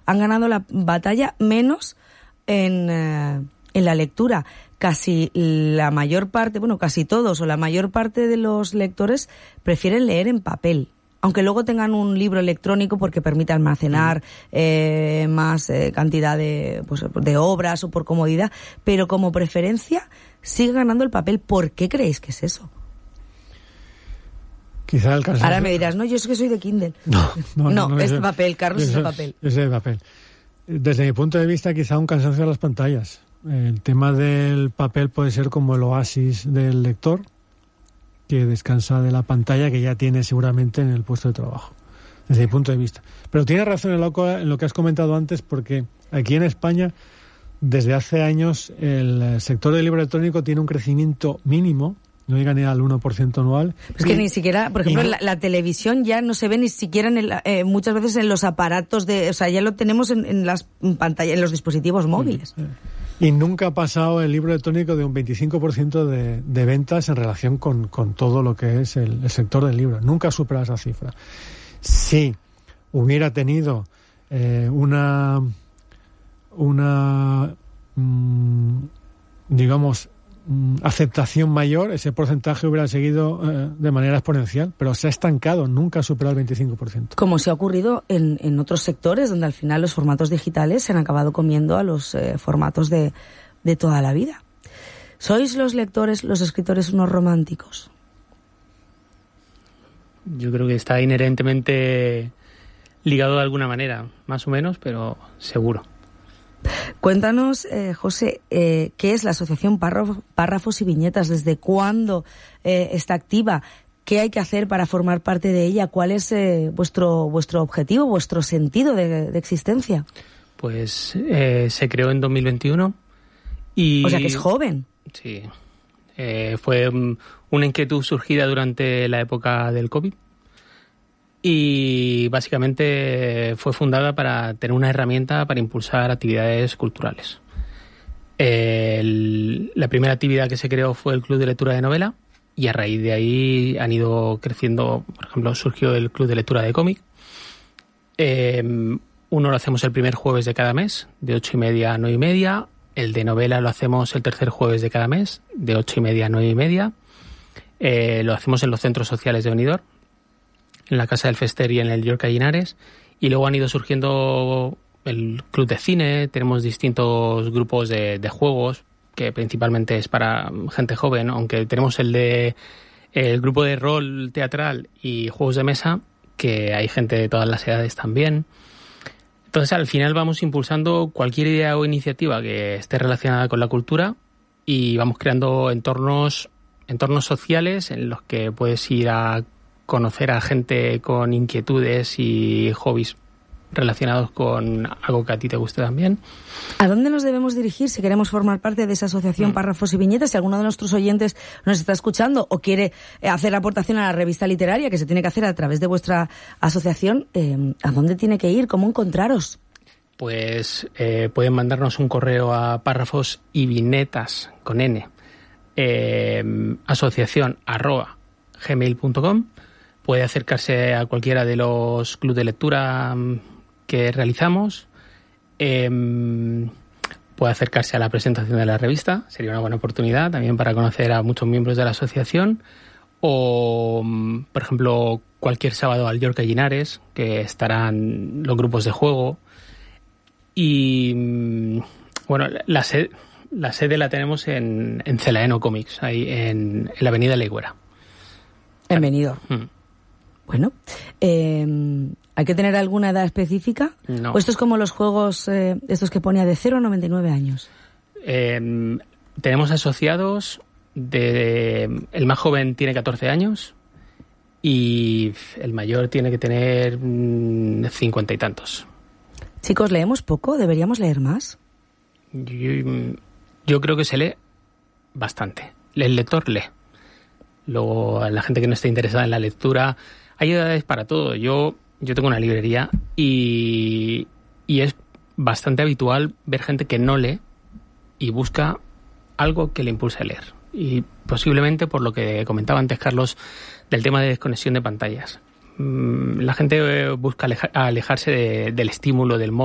han ganado la batalla, menos en la lectura. Casi la mayor parte, casi todos o la mayor parte de los lectores prefieren leer en papel, aunque luego tengan un libro electrónico porque permite almacenar más cantidad de obras o por comodidad, pero como preferencia sigue ganando el papel. ¿Por qué creéis que es eso? Quizá el cansancio. Ahora me dirás, no, yo es que soy de Kindle. No, es de papel, Carlos, es de papel. Es de papel. Desde mi punto de vista, quizá un cansancio de las pantallas. El tema del papel puede ser como el oasis del lector, que descansa de la pantalla que ya tiene seguramente en el puesto de trabajo, desde mi punto de vista. Pero tiene razón en lo que has comentado antes, porque aquí en España, desde hace años, el sector del libro electrónico tiene un crecimiento mínimo, no llega ni al 1% anual. Es que ni siquiera, por ejemplo, la televisión ya no se ve ni siquiera muchas veces en los aparatos ya lo tenemos en las pantallas, en los dispositivos móviles. Y nunca ha pasado el libro electrónico de un 25% de ventas en relación con todo lo que es el sector del libro. Nunca ha superado esa cifra. Si hubiera tenido aceptación mayor, ese porcentaje hubiera seguido de manera exponencial, pero se ha estancado, nunca ha superado el 25%. Como se ha ocurrido en otros sectores, donde al final los formatos digitales se han acabado comiendo a los formatos de toda la vida. ¿Sois los lectores, los escritores, unos románticos? Yo creo que está inherentemente ligado de alguna manera, más o menos, pero seguro. Cuéntanos, José, ¿qué es la Asociación Párrafos y Viñetas? ¿Desde cuándo está activa? ¿Qué hay que hacer para formar parte de ella? ¿Cuál es vuestro objetivo, vuestro sentido de existencia? Pues se creó en 2021 y... O sea, que es joven. Sí. Fue una inquietud surgida durante la época del COVID. Y básicamente fue fundada para tener una herramienta para impulsar actividades culturales. La primera actividad que se creó fue el Club de Lectura de Novela, y a raíz de ahí han ido creciendo. Por ejemplo, surgió el Club de Lectura de Cómic. Uno lo hacemos el primer jueves de cada mes, de 8:30 a 9:30. El de novela lo hacemos el tercer jueves de cada mes, de 8:30 a 9:30. Lo hacemos en los centros sociales de Benidorm, en la Casa del Fester y en el York Gallinares, y luego han ido surgiendo el club de cine. Tenemos distintos grupos de juegos, que principalmente es para gente joven, aunque tenemos el grupo de rol teatral y juegos de mesa, que hay gente de todas las edades también. Entonces, al final vamos impulsando cualquier idea o iniciativa que esté relacionada con la cultura, y vamos creando entornos sociales en los que puedes ir a conocer a gente con inquietudes y hobbies relacionados con algo que a ti te guste también. ¿A dónde nos debemos dirigir si queremos formar parte de esa asociación Párrafos y Viñetas? Si alguno de nuestros oyentes nos está escuchando o quiere hacer aportación a la revista literaria, que se tiene que hacer a través de vuestra asociación, ¿a dónde tiene que ir? ¿Cómo encontraros? Pues pueden mandarnos un correo a párrafos y viñetas con n asociación@gmail.com. Puede acercarse a cualquiera de los clubes de lectura que realizamos. Puede acercarse a la presentación de la revista. Sería una buena oportunidad también para conocer a muchos miembros de la asociación. O, por ejemplo, cualquier sábado al York Gallinares, que estarán los grupos de juego. Y, bueno, la sede la tenemos en Celaeno Comics, ahí en la avenida Leigüera. En Benidorm. Bueno, ¿hay que tener alguna edad específica? No. ¿O esto es como los juegos estos que ponía de 0 a 99 años? Tenemos asociados, el más joven tiene 14 años y el mayor tiene que tener 50 y tantos. Chicos, ¿leemos poco? ¿Deberíamos leer más? Yo creo que se lee bastante. El lector lee. Luego, a la gente que no esté interesada en la lectura, hay edades para todo. Yo tengo una librería y es bastante habitual ver gente que no lee y busca algo que le impulse a leer. Y posiblemente por lo que comentaba antes Carlos del tema de desconexión de pantallas. La gente busca alejarse del estímulo del móvil.